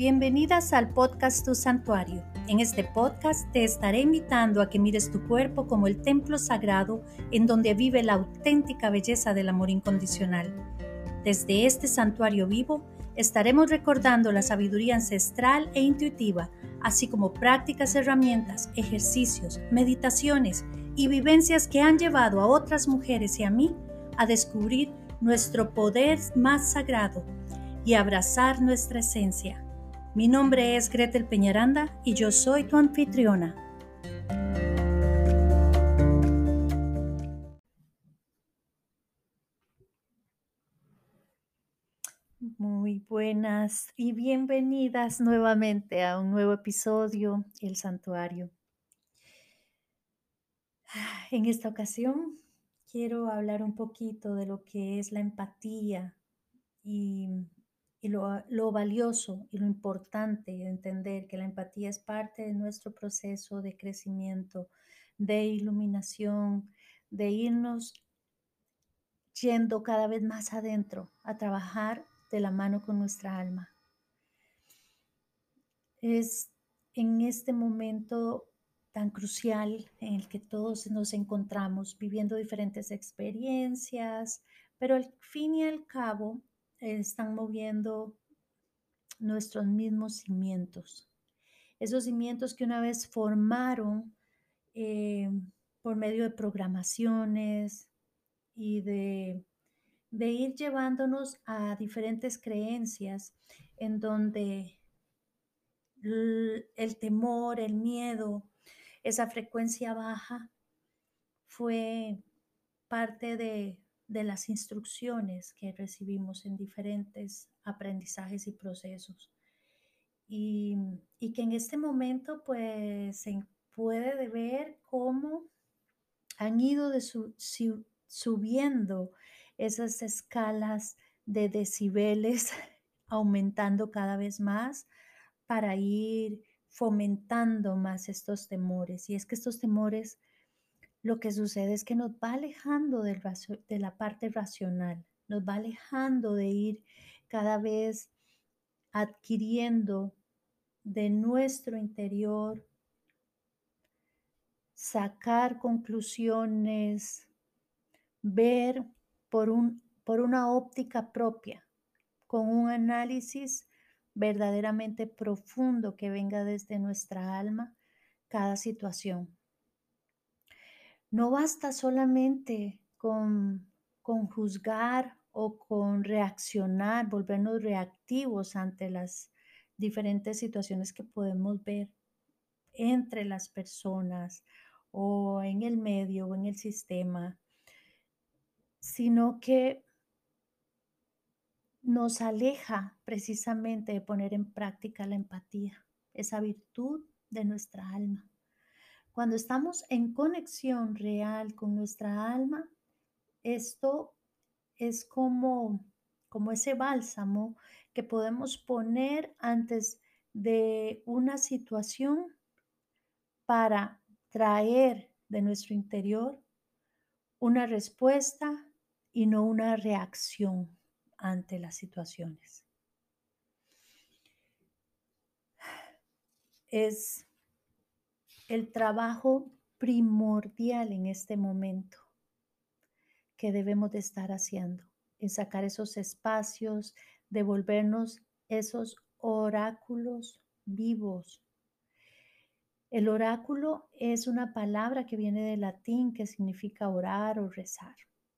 Bienvenidas al podcast Tu Santuario. En este podcast te estaré invitando a que mires tu cuerpo como el templo sagrado en donde vive la auténtica belleza del amor incondicional. Desde este santuario vivo estaremos recordando la sabiduría ancestral e intuitiva, así como prácticas, herramientas, ejercicios, meditaciones y vivencias que han llevado a otras mujeres y a mí a descubrir nuestro poder más sagrado y abrazar nuestra esencia. Mi nombre es Gretel Peñaranda y yo soy tu anfitriona. Muy buenas y bienvenidas nuevamente a un nuevo episodio, El Santuario. En esta ocasión quiero hablar un poquito de lo que es la empatía y lo valioso y lo importante de entender que la empatía es parte de nuestro proceso de crecimiento, de iluminación, de irnos yendo cada vez más adentro a trabajar de la mano con nuestra alma. Es en este momento tan crucial en el que todos nos encontramos viviendo diferentes experiencias, pero al fin y al cabo están moviendo nuestros mismos cimientos. Esos cimientos que una vez formaron eh, por medio de programaciones y de ir llevándonos a diferentes creencias en donde el temor, el miedo, esa frecuencia baja fue parte de las instrucciones que recibimos en diferentes aprendizajes y procesos. Y que en este momento pues se puede ver cómo han ido subiendo esas escalas de decibeles, aumentando cada vez más para ir fomentando más estos temores. Y es que estos temores, lo que sucede es que nos va alejando de la parte racional, nos va alejando de ir cada vez adquiriendo de nuestro interior, sacar conclusiones, ver por una óptica propia, con un análisis verdaderamente profundo que venga desde nuestra alma cada situación. No basta solamente con juzgar o con reaccionar, volvernos reactivos ante las diferentes situaciones que podemos ver entre las personas o en el medio o en el sistema, sino que nos aleja precisamente de poner en práctica la empatía, esa virtud de nuestra alma. Cuando estamos en conexión real con nuestra alma, esto es como ese bálsamo que podemos poner antes de una situación para traer de nuestro interior una respuesta y no una reacción ante las situaciones. Es el trabajo primordial en este momento que debemos de estar haciendo, en sacar esos espacios, devolvernos esos oráculos vivos. El oráculo es una palabra que viene del latín que significa orar o rezar.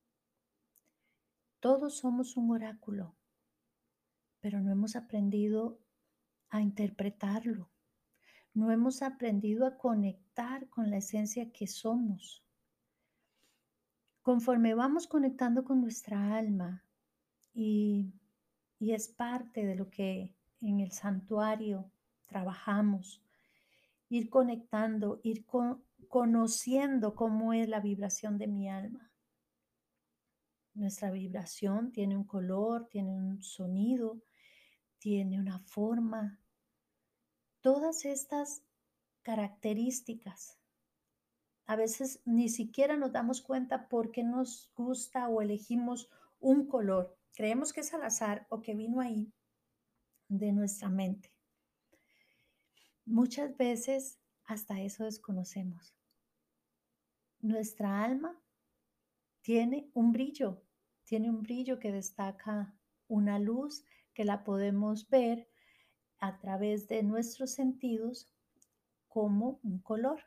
Todos somos un oráculo, pero no hemos aprendido a interpretarlo. No hemos aprendido a conectar con la esencia que somos. Conforme vamos conectando con nuestra alma y es parte de lo que en el santuario trabajamos, ir conectando, conociendo cómo es la vibración de mi alma. Nuestra vibración tiene un color, tiene un sonido, tiene una forma. Todas estas características, a veces ni siquiera nos damos cuenta por qué nos gusta o elegimos un color. Creemos que es al azar o que vino ahí de nuestra mente. Muchas veces hasta eso desconocemos. Nuestra alma tiene un brillo que destaca una luz que la podemos ver a través de nuestros sentidos como un color.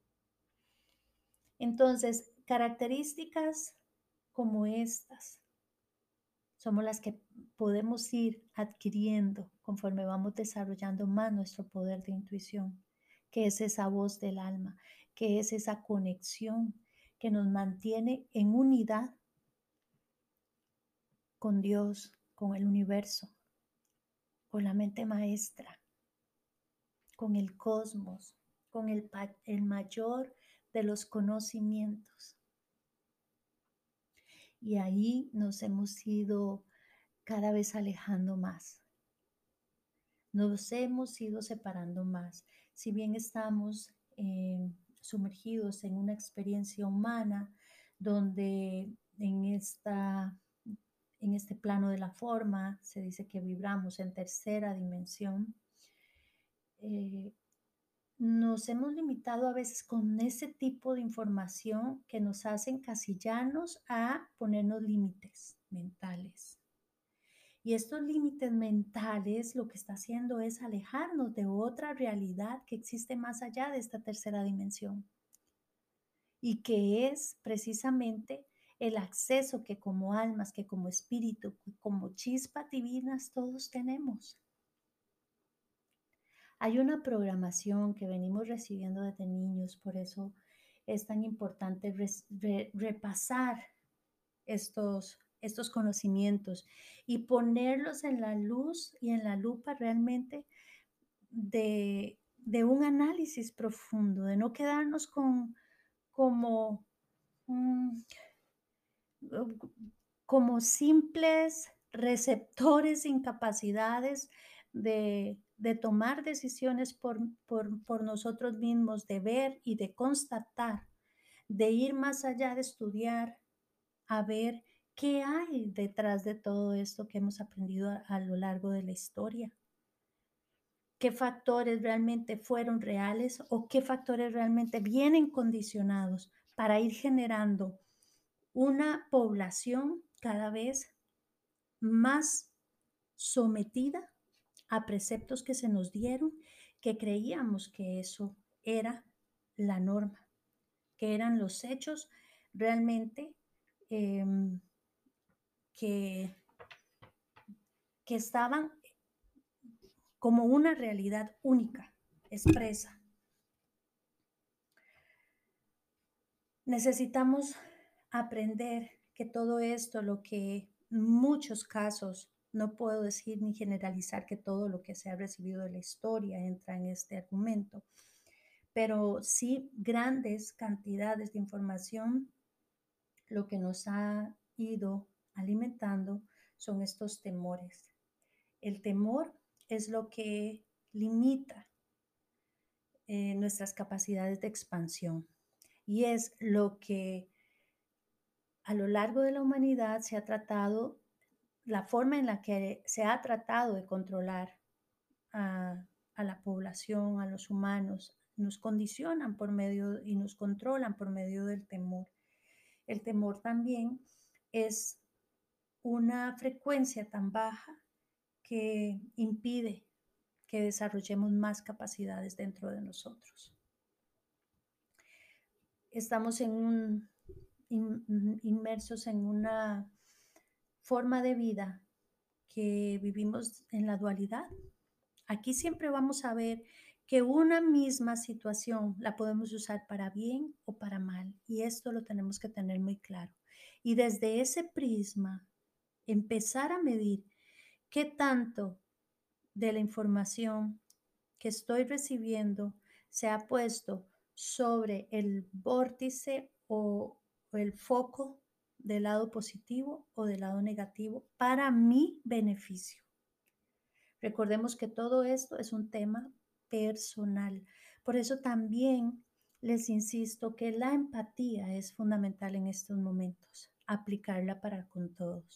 Entonces, características como estas somos las que podemos ir adquiriendo conforme vamos desarrollando más nuestro poder de intuición, que es esa voz del alma, que es esa conexión que nos mantiene en unidad con Dios, con el universo, con la mente maestra, con el cosmos, con el mayor de los conocimientos. Y ahí nos hemos ido cada vez alejando más. Nos hemos ido separando más. Si bien estamos sumergidos en una experiencia humana donde en este plano de la forma se dice que vibramos en tercera dimensión, eh, nos hemos limitado a veces con ese tipo de información que nos hace encasillarnos a ponernos límites mentales. Y estos límites mentales lo que está haciendo es alejarnos de otra realidad que existe más allá de esta tercera dimensión y que es precisamente el acceso que como almas, que como espíritu, como chispas divinas todos tenemos. Hay una programación que venimos recibiendo desde niños, por eso es tan importante repasar estos conocimientos y ponerlos en la luz y en la lupa realmente de un análisis profundo, de no quedarnos como, mm, como simples receptores sin capacidades de tomar decisiones por nosotros mismos, de ver y de constatar, de ir más allá de estudiar, a ver qué hay detrás de todo esto que hemos aprendido a lo largo de la historia. ¿Qué factores realmente fueron reales o qué factores realmente vienen condicionados para ir generando una población cada vez más sometida a preceptos que se nos dieron, que creíamos que eso era la norma, que eran los hechos realmente em, que, que estaban como una realidad única, expresa. Necesitamos aprender que todo esto, lo que en muchos casos, no puedo decir ni generalizar que todo lo que se ha recibido de la historia entra en este argumento, pero sí grandes cantidades de información, lo que nos ha ido alimentando son estos temores. El temor es lo que limita nuestras capacidades de expansión y es lo que a lo largo de la humanidad se ha tratado, la forma en la que se ha tratado de controlar a, a la población, a los humanos, nos condicionan por medio y nos controlan por medio del temor. El temor también es una frecuencia tan baja que impide que desarrollemos más capacidades dentro de nosotros. Estamos inmersos en una forma de vida que vivimos en la dualidad. Aquí siempre vamos a ver que una misma situación la podemos usar para bien o para mal, y esto lo tenemos que tener muy claro. Y desde ese prisma, empezar a medir qué tanto de la información que estoy recibiendo se ha puesto sobre el vórtice o el foco del lado positivo o del lado negativo para mi beneficio. Recordemos que todo esto es un tema personal. Por eso también les insisto que la empatía es fundamental en estos momentos, aplicarla para con todos.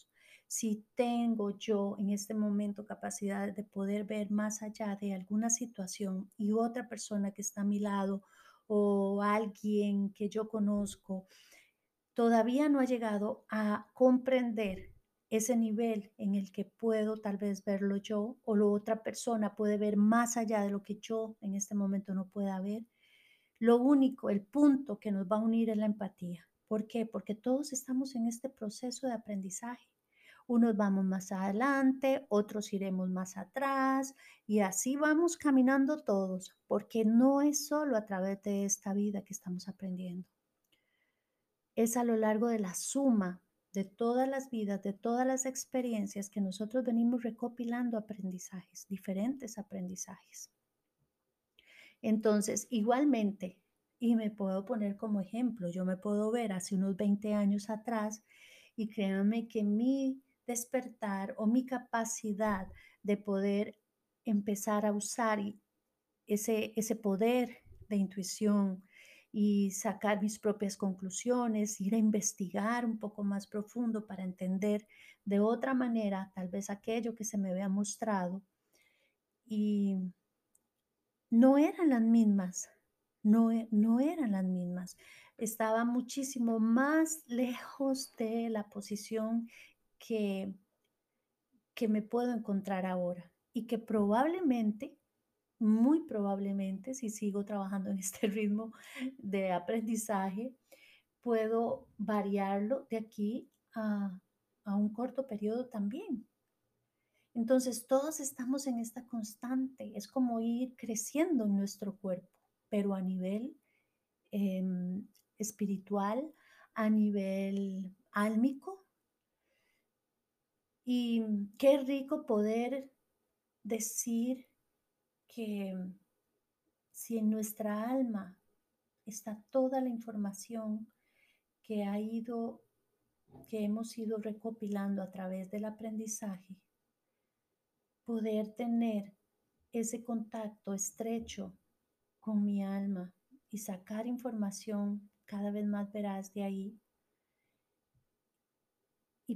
si tengo yo en este momento capacidad de poder ver más allá de alguna situación y otra persona que está a mi lado o alguien que yo conozco todavía no ha llegado a comprender ese nivel en el que puedo tal vez verlo yo o la otra persona puede ver más allá de lo que yo en este momento no pueda ver. Lo único, el punto que nos va a unir es la empatía. ¿Por qué? Porque todos estamos en este proceso de aprendizaje. Unos vamos más adelante, otros iremos más atrás y así vamos caminando todos, porque no es solo a través de esta vida que estamos aprendiendo, es a lo largo de la suma de todas las vidas, de todas las experiencias que nosotros venimos recopilando aprendizajes, diferentes aprendizajes. Entonces, igualmente, y me puedo poner como ejemplo, yo me puedo ver hace unos 20 años atrás y créanme que mi despertar o mi capacidad de poder empezar a usar ese poder de intuición y sacar mis propias conclusiones, ir a investigar un poco más profundo para entender de otra manera tal vez aquello que se me había mostrado y no eran las mismas, no eran las mismas. Estaba muchísimo más lejos de la posición que, que me puedo encontrar ahora y que probablemente, muy probablemente, si sigo trabajando en este ritmo de aprendizaje, puedo variarlo de aquí a un corto periodo también. Entonces, todos estamos en esta constante, es como ir creciendo en nuestro cuerpo, pero a nivel em, espiritual, a nivel álmico. Y qué rico poder decir que si en nuestra alma está toda la información que que hemos ido recopilando a través del aprendizaje, poder tener ese contacto estrecho con mi alma y sacar información cada vez más veraz de ahí y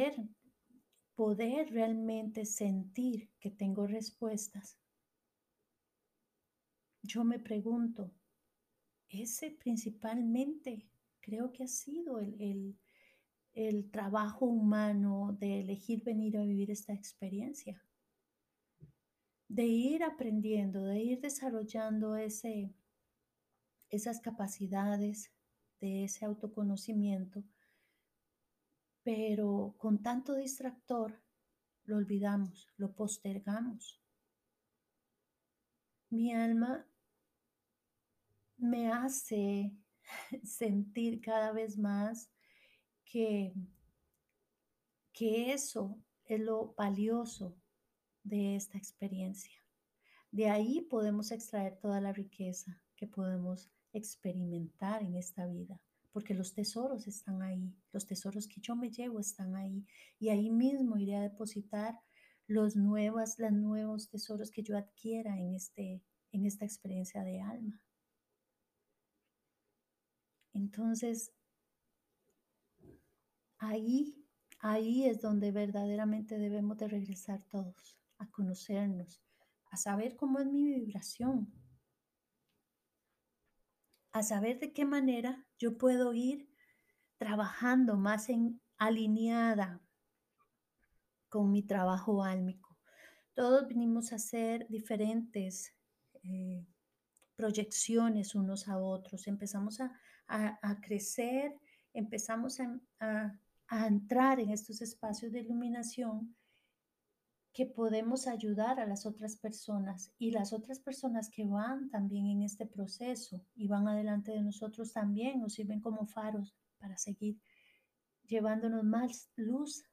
poder realmente sentir que tengo respuestas. Yo me pregunto, ese principalmente creo que ha sido el trabajo humano de elegir venir a vivir esta experiencia, de ir aprendiendo, de ir desarrollando esas capacidades, de ese autoconocimiento, pero con tanto distractor lo olvidamos, lo postergamos. Mi alma me hace sentir cada vez más que, que eso es lo valioso de esta experiencia. De ahí podemos extraer toda la riqueza que podemos experimentar en esta vida, porque los tesoros están ahí, los tesoros que yo me llevo están ahí, y ahí mismo iré a depositar los nuevos tesoros que yo adquiera en esta experiencia de alma. Entonces, ahí, ahí es donde verdaderamente debemos de regresar todos, a conocernos, a saber cómo es mi vibración, a saber de qué manera yo puedo ir trabajando más en alineada con mi trabajo álmico. Todos venimos a hacer diferentes eh, proyecciones unos a otros, empezamos a crecer, empezamos a entrar en estos espacios de iluminación que podemos ayudar a las otras personas y las otras personas que van también en este proceso y van adelante de nosotros también nos sirven como faros para seguir llevándonos más luz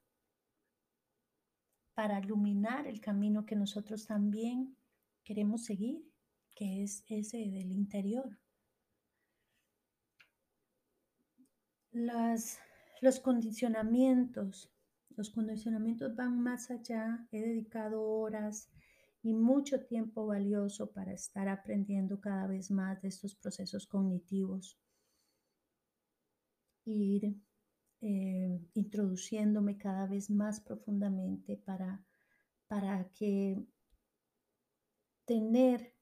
para iluminar el camino que nosotros también queremos seguir, que es ese del interior. Las, los condicionamientos, los condicionamientos van más allá. He dedicado horas y mucho tiempo valioso para estar aprendiendo cada vez más de estos procesos cognitivos. Ir introduciéndome cada vez más profundamente para que tener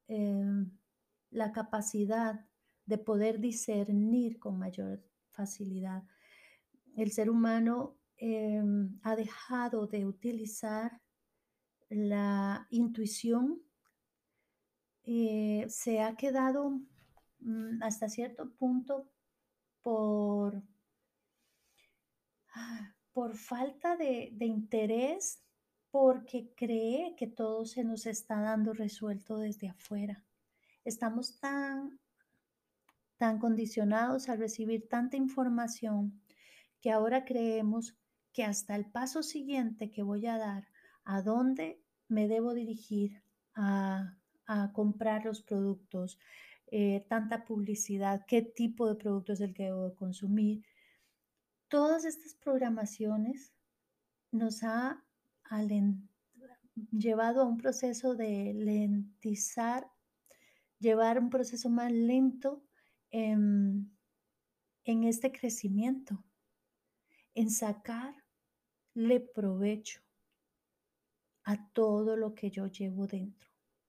la capacidad de poder discernir con mayor facilidad. El ser humano ha dejado de utilizar la intuición, se ha quedado hasta cierto punto por, por falta de interés, porque cree que todo se nos está dando resuelto desde afuera. Estamos tan condicionados a recibir tanta información que ahora creemos que hasta el paso siguiente que voy a dar, a dónde me debo dirigir a comprar los productos, tanta publicidad, qué tipo de producto es el que debo de consumir. Todas estas programaciones nos ha alen- llevado a un proceso de lentizar, llevar un proceso más lento en, en este crecimiento, en sacarle provecho a todo lo que yo llevo dentro,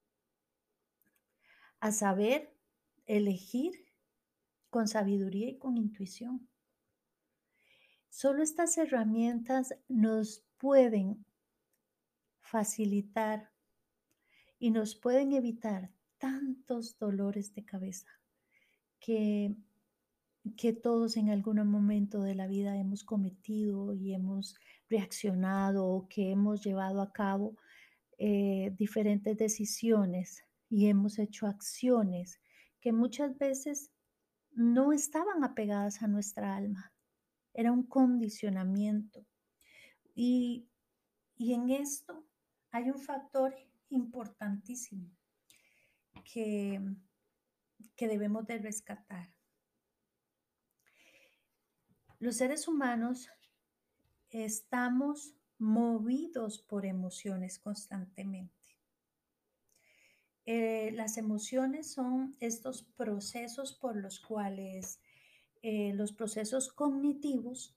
a saber elegir con sabiduría y con intuición. Solo estas herramientas nos pueden facilitar y nos pueden evitar tantos dolores de cabeza que, que todos en algún momento de la vida hemos cometido y hemos reaccionado o que hemos llevado a cabo diferentes decisiones y hemos hecho acciones que muchas veces no estaban apegadas a nuestra alma, era un condicionamiento. Y, y en esto hay un factor importantísimo que, que debemos de rescatar. Los seres humanos estamos movidos por emociones constantemente. Las emociones son estos procesos por los cuales los procesos cognitivos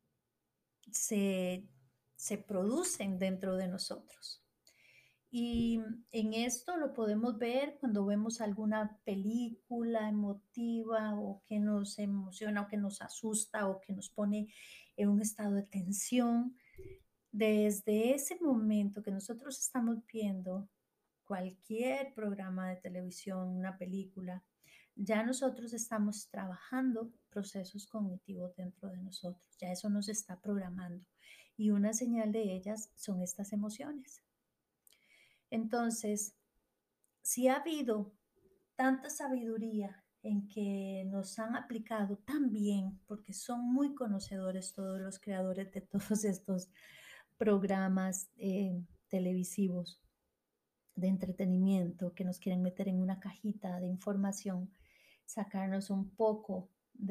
se, se producen dentro de nosotros. Y en esto lo podemos ver cuando vemos alguna película emotiva o que nos emociona o que nos asusta o que nos pone en un estado de tensión. Desde ese momento que nosotros estamos viendo cualquier programa de televisión, una película, ya nosotros estamos trabajando procesos cognitivos dentro de nosotros, ya eso nos está programando. Y una señal de ellas son estas emociones. Entonces, si ha habido tanta sabiduría en que nos han aplicado tan bien, porque son muy conocedores todos los creadores de todos estos programas televisivos de entretenimiento que nos quieren meter en una cajita de información, sacarnos un poco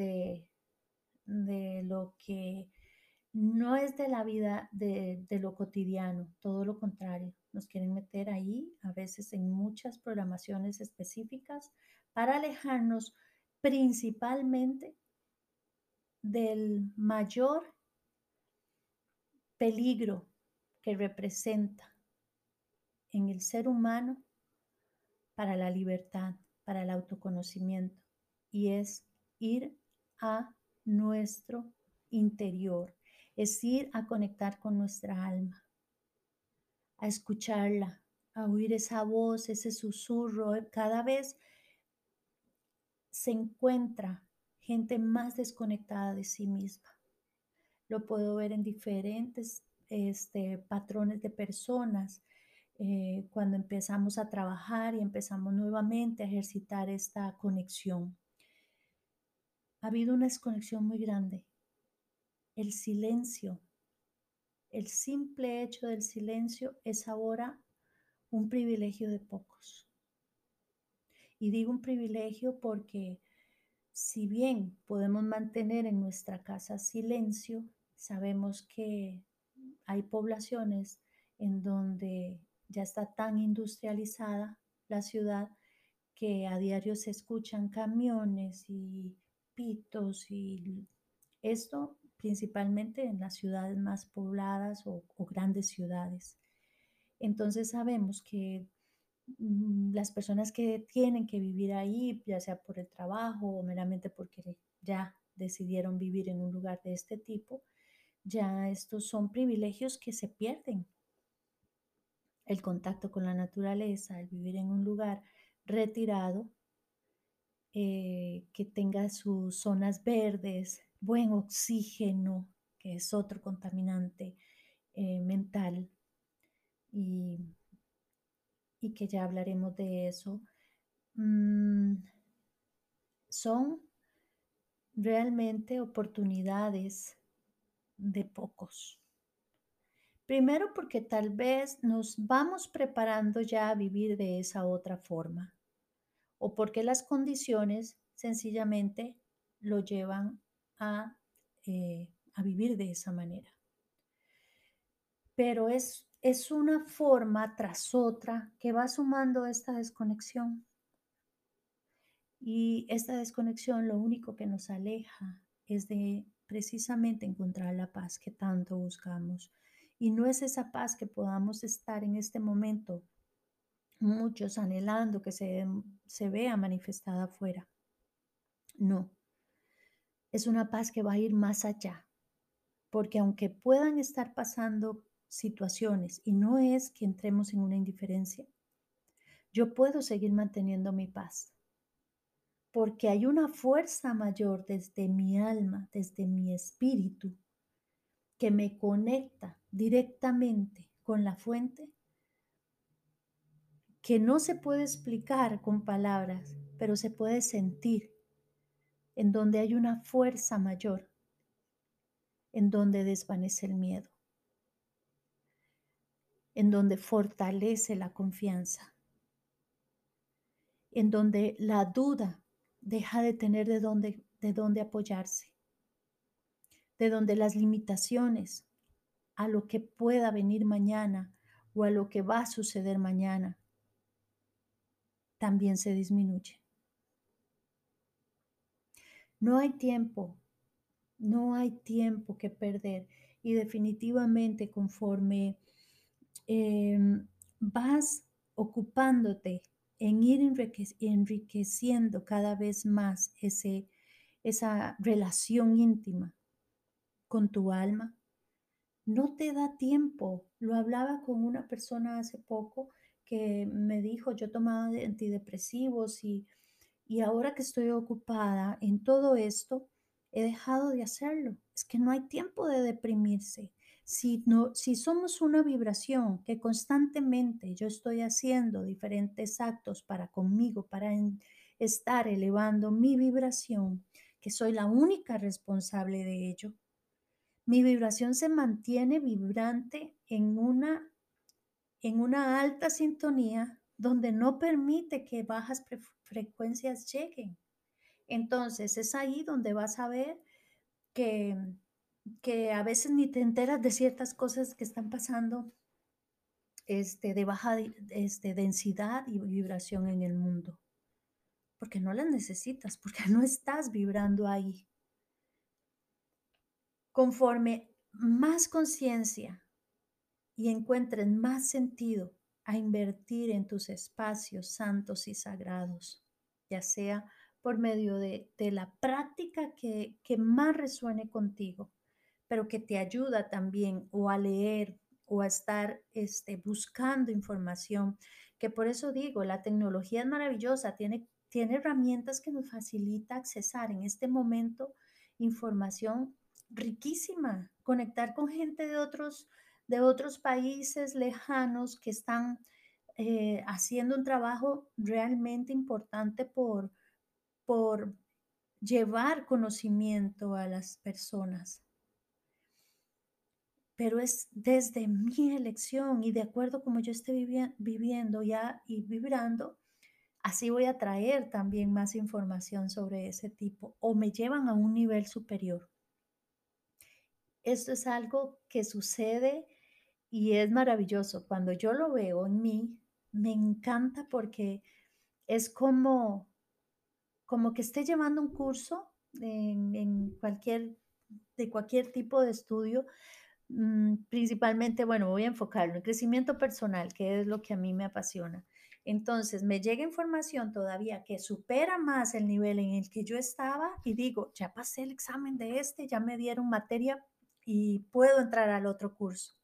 de lo que no es de la vida de lo cotidiano, todo lo contrario. Nos quieren meter ahí, a veces en muchas programaciones específicas, para alejarnos principalmente del mayor peligro que representa en el ser humano para la libertad, para el autoconocimiento, y es ir a nuestro interior, es ir a conectar con nuestra alma, a escucharla, a oír esa voz, ese susurro. Cada vez se encuentra gente más desconectada de sí misma. Lo puedo ver en diferentes patrones de personas. Cuando empezamos a trabajar y empezamos nuevamente a ejercitar esta conexión. Ha habido una desconexión muy grande. El silencio, el simple hecho del silencio es ahora un privilegio de pocos. Y digo un privilegio porque si bien podemos mantener en nuestra casa silencio, sabemos que hay poblaciones en donde ya está tan industrializada la ciudad que a diario se escuchan camiones y pitos y esto principalmente en las ciudades más pobladas o grandes ciudades. Entonces sabemos que las personas que tienen que vivir ahí, ya sea por el trabajo o meramente porque ya decidieron vivir en un lugar de este tipo, ya estos son privilegios que se pierden. El contacto con la naturaleza, el vivir en un lugar retirado, que tenga sus zonas verdes, buen oxígeno, que es otro contaminante mental, y, y que ya hablaremos de eso. Mm, son realmente oportunidades de pocos. Primero porque tal vez nos vamos preparando ya a vivir de esa otra forma o porque las condiciones sencillamente lo llevan a, a vivir de esa manera. Pero es una forma tras otra que va sumando esta desconexión. Y esta desconexión lo único que nos aleja es de precisamente encontrar la paz que tanto buscamos. Y no es esa paz que podamos estar en este momento muchos anhelando que se vea manifestada afuera. No, es una paz que va a ir más allá, porque aunque puedan estar pasando situaciones y no es que entremos en una indiferencia, yo puedo seguir manteniendo mi paz porque hay una fuerza mayor desde mi alma, desde mi espíritu, que me conecta directamente con la fuente, que no se puede explicar con palabras, pero se puede sentir, en donde hay una fuerza mayor, en donde desvanece el miedo, en donde fortalece la confianza, en donde la duda deja de tener de dónde apoyarse, de donde las limitaciones a lo que pueda venir mañana o a lo que va a suceder mañana, también se disminuye. No hay tiempo, no hay tiempo que perder y definitivamente conforme vas ocupándote en ir enriqueciendo cada vez más esa relación íntima con tu alma, no te da tiempo. Lo hablaba con una persona hace poco que me dijo, yo tomaba antidepresivos y ahora que estoy ocupada en todo esto, he dejado de hacerlo. Es que no hay tiempo de deprimirse. Si, no, si somos una vibración que constantemente yo estoy haciendo diferentes actos para conmigo, para estar elevando mi vibración, que soy la única responsable de ello, mi vibración se mantiene vibrante en una alta sintonía donde no permite que bajas frecuencias lleguen. Entonces es ahí donde vas a ver que, que a veces ni te enteras de ciertas cosas que están pasando de baja densidad y vibración en el mundo, porque no las necesitas, porque no estás vibrando ahí. Conforme más conciencia y encuentres más sentido a invertir en tus espacios santos y sagrados, ya sea por medio de la práctica que más resuene contigo, pero que te ayuda también o a leer o a estar buscando información, que por eso digo, la tecnología es maravillosa, tiene herramientas que nos facilita accesar en este momento información riquísima, conectar con gente de otros países lejanos que están haciendo un trabajo realmente importante por llevar conocimiento a las personas. Pero es desde mi elección y de acuerdo como yo esté viviendo ya y vibrando, así voy a traer también más información sobre ese tipo o me llevan a un nivel superior. Esto es algo que sucede y es maravilloso. Cuando yo lo veo en mí, me encanta porque es como que esté llevando un curso en cualquier de cualquier tipo de estudio, principalmente, bueno, voy a enfocarlo en crecimiento personal, que es lo que a mí me apasiona. Entonces, me llega información todavía que supera más el nivel en el que yo estaba y digo, ya pasé el examen de este, ya me dieron materia y puedo entrar al otro curso.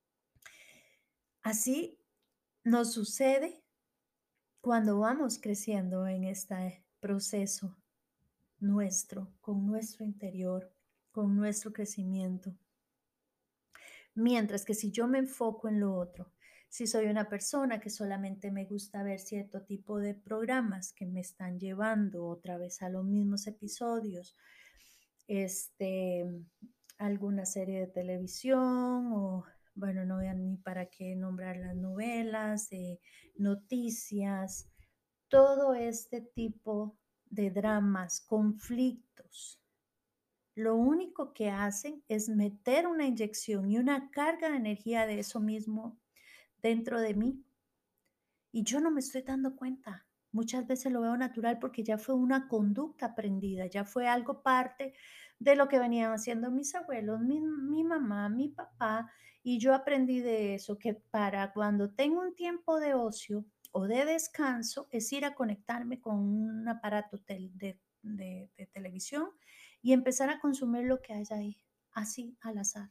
Así nos sucede cuando vamos creciendo en este proceso nuestro, con nuestro interior, con nuestro crecimiento. Mientras que si yo me enfoco en lo otro, si soy una persona que solamente me gusta ver cierto tipo de programas que me están llevando otra vez a los mismos episodios, este, alguna serie de televisión o, bueno, no voy a ni para qué nombrar las novelas, noticias, todo este tipo de dramas, conflictos lo único que hacen es meter una inyección y una carga de energía de eso mismo dentro de mí y yo no me estoy dando cuenta. Muchas veces lo veo natural porque ya fue una conducta aprendida, ya fue algo parte de lo que venían haciendo mis abuelos, mi mamá, mi papá, y yo aprendí de eso, que para cuando tengo un tiempo de ocio o de descanso es ir a conectarme con un aparato de televisión y empezar a consumir lo que haya ahí, así al azar.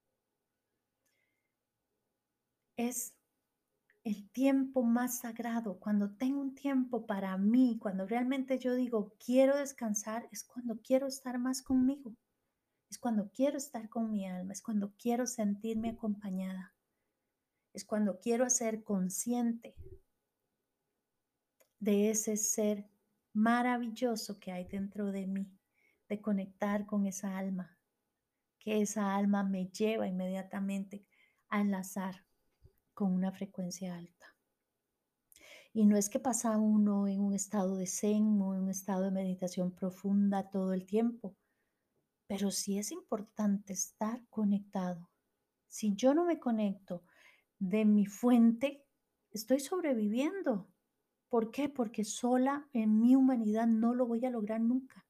Es el tiempo más sagrado, cuando tengo un tiempo para mí, cuando realmente yo digo quiero descansar, es cuando quiero estar más conmigo, es cuando quiero estar con mi alma, es cuando quiero sentirme acompañada, es cuando quiero ser consciente de ese ser maravilloso que hay dentro de mí, de conectar con esa alma, que esa alma me lleva inmediatamente a enlazar con una frecuencia alta. Y no es que pasa uno en un estado de zen o en un estado de meditación profunda todo el tiempo, pero sí es importante estar conectado. Si yo no me conecto de mi fuente, estoy sobreviviendo. ¿Por qué? Porque sola en mi humanidad no lo voy a lograr nunca.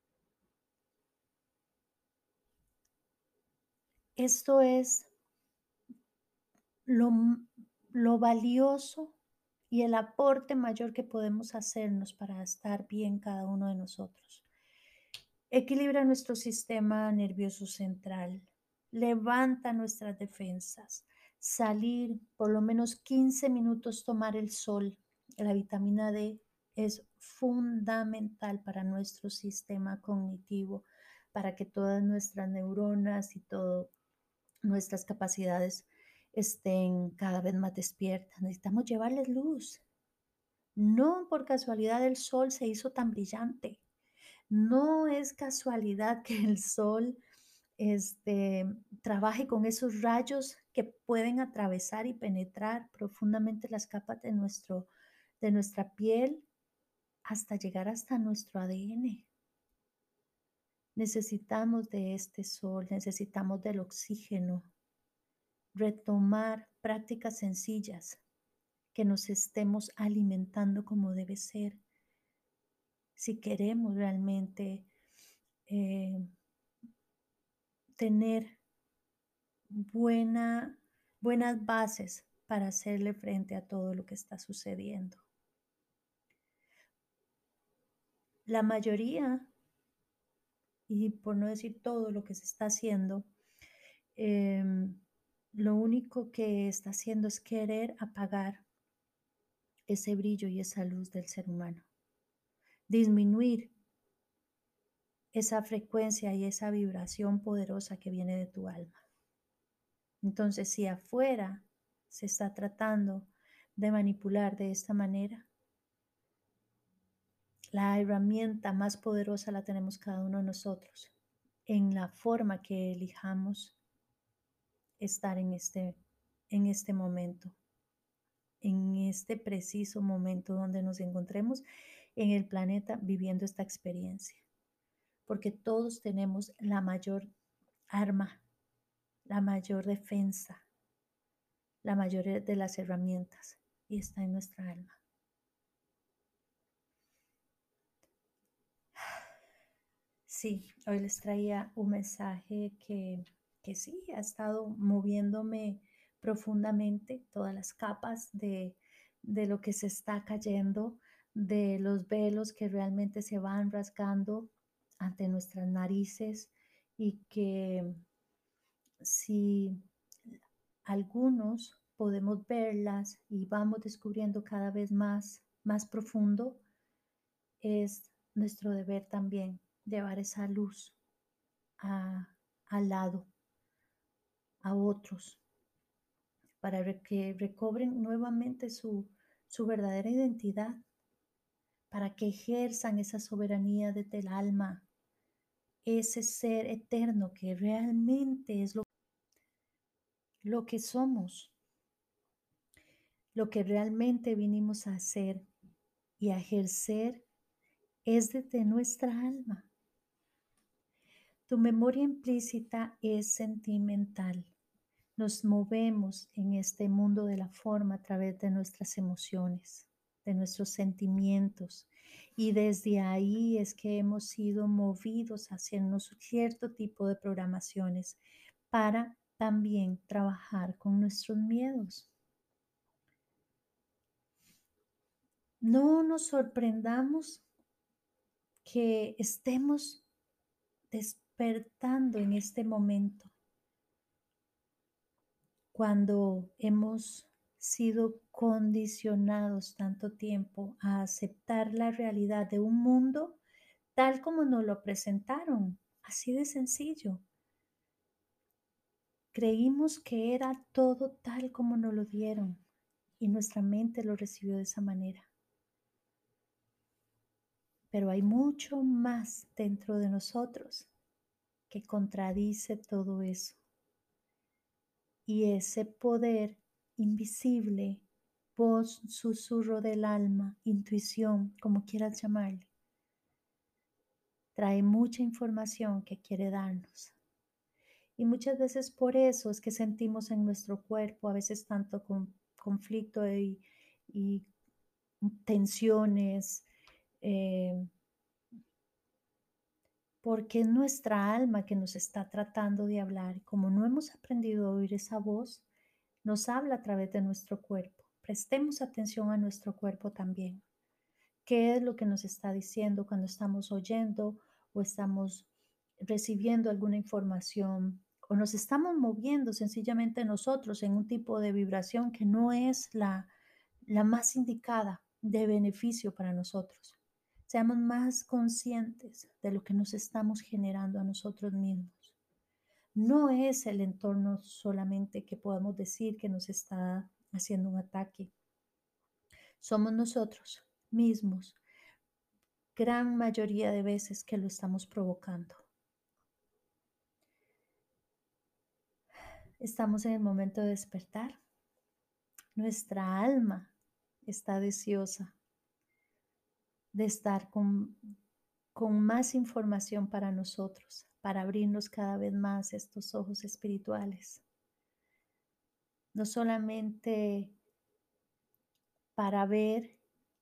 Esto es lo, lo valioso y el aporte mayor que podemos hacernos para estar bien cada uno de nosotros. Equilibra nuestro sistema nervioso central, levanta nuestras defensas, salir por lo menos 15 minutos, tomar el sol. La vitamina D es fundamental para nuestro sistema cognitivo, para que todas nuestras neuronas y todas nuestras capacidades estén cada vez más despiertas. Necesitamos llevarles luz. No por casualidad el sol se hizo tan brillante. No es casualidad que el sol este, trabaje con esos rayos que pueden atravesar y penetrar profundamente las capas de nuestra piel hasta llegar hasta nuestro ADN. Necesitamos de este sol, necesitamos del oxígeno, retomar prácticas sencillas, que nos estemos alimentando como debe ser, si queremos realmente eh, tener buenas bases para hacerle frente a todo lo que está sucediendo. La mayoría, y por no decir todo lo que se está haciendo, lo único que está haciendo es querer apagar ese brillo y esa luz del ser humano, disminuir esa frecuencia y esa vibración poderosa que viene de tu alma. Entonces, si afuera se está tratando de manipular de esta manera, la herramienta más poderosa la tenemos cada uno de nosotros, en la forma que elijamos estar en este momento, en este preciso momento donde nos encontremos en el planeta viviendo esta experiencia. Porque todos tenemos la mayor arma, la mayor defensa, la mayor de las herramientas, y está en nuestra alma. Sí, hoy les traía un mensaje que sí, ha estado moviéndome profundamente, todas las capas de lo que se está cayendo, de los velos que realmente se van rasgando ante nuestras narices y que si algunos podemos verlas y vamos descubriendo cada vez más profundo, es nuestro deber también llevar esa luz a, al lado, a otros, para que recobren nuevamente su verdadera identidad, para que ejerzan esa soberanía desde el alma, ese ser eterno que realmente es lo que somos, lo que realmente vinimos a hacer y a ejercer es desde nuestra alma. Tu memoria implícita es sentimental. Nos movemos en este mundo de la forma a través de nuestras emociones, de nuestros sentimientos. Y desde ahí es que hemos sido movidos hacia cierto tipo de programaciones para también trabajar con nuestros miedos. No nos sorprendamos que estemos despertando en este momento cuando hemos sido condicionados tanto tiempo a aceptar la realidad de un mundo tal como nos lo presentaron, así de sencillo. Creímos que era todo tal como nos lo dieron y nuestra mente lo recibió de esa manera. Pero hay mucho más dentro de nosotros que contradice todo eso. Y ese poder invisible, voz, susurro del alma, intuición, como quieras llamarle, trae mucha información que quiere darnos. Y muchas veces por eso es que sentimos en nuestro cuerpo a veces tanto conflicto y tensiones, eh, porque es nuestra alma que nos está tratando de hablar. Como no hemos aprendido a oír esa voz, nos habla a través de nuestro cuerpo. Prestemos atención a nuestro cuerpo también. ¿Qué es lo que nos está diciendo cuando estamos oyendo o estamos recibiendo alguna información o nos estamos moviendo sencillamente nosotros en un tipo de vibración que no es la más indicada de beneficio para nosotros? Seamos más conscientes de lo que nos estamos generando a nosotros mismos. No es el entorno solamente que podamos decir que nos está haciendo un ataque. Somos nosotros mismos, gran mayoría de veces que lo estamos provocando. Estamos en el momento de despertar. Nuestra alma está deseosa de estar con más información para nosotros, para abrirnos cada vez más estos ojos espirituales. No solamente para ver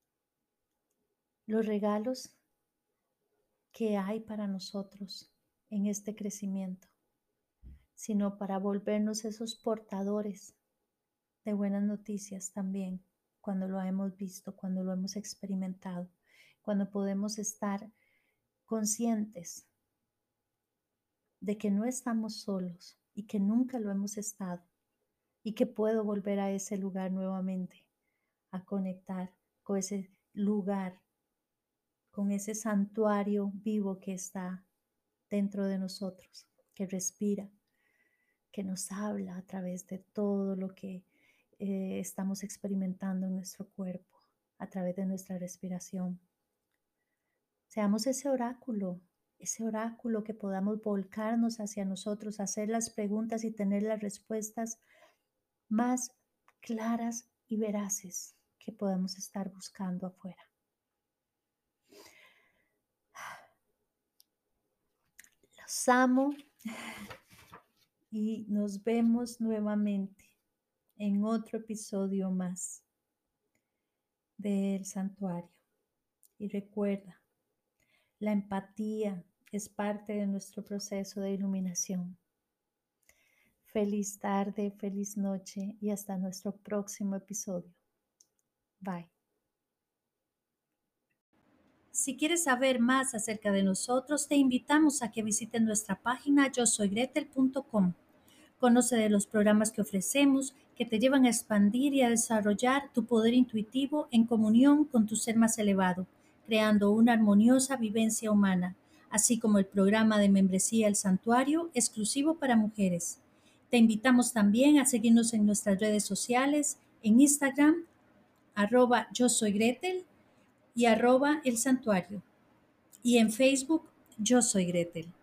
los regalos que hay para nosotros en este crecimiento, sino para volvernos esos portadores de buenas noticias también, cuando lo hemos visto, cuando lo hemos experimentado, cuando podemos estar conscientes de que no estamos solos y que nunca lo hemos estado y que puedo volver a ese lugar nuevamente, a conectar con ese lugar, con ese santuario vivo que está dentro de nosotros, que respira, que nos habla a través de todo lo que estamos experimentando en nuestro cuerpo, a través de nuestra respiración. Seamos ese oráculo que podamos volcarnos hacia nosotros, hacer las preguntas y tener las respuestas más claras y veraces que podamos estar buscando afuera. Los amo y nos vemos nuevamente en otro episodio más del santuario. Y recuerda, la empatía Es parte de nuestro proceso de iluminación. Feliz tarde, feliz noche y hasta nuestro próximo episodio. Bye. Si quieres saber más acerca de nosotros, te invitamos a que visites nuestra página yosoygretel.com. Conoce de los programas que ofrecemos que te llevan a expandir y a desarrollar tu poder intuitivo en comunión con tu ser más elevado, creando una armoniosa vivencia humana, así como el programa de membresía El Santuario exclusivo para mujeres. Te invitamos también a seguirnos en nuestras redes sociales, en Instagram, @yo soy Gretel y @el santuario. Y en Facebook, Yo Soy Gretel.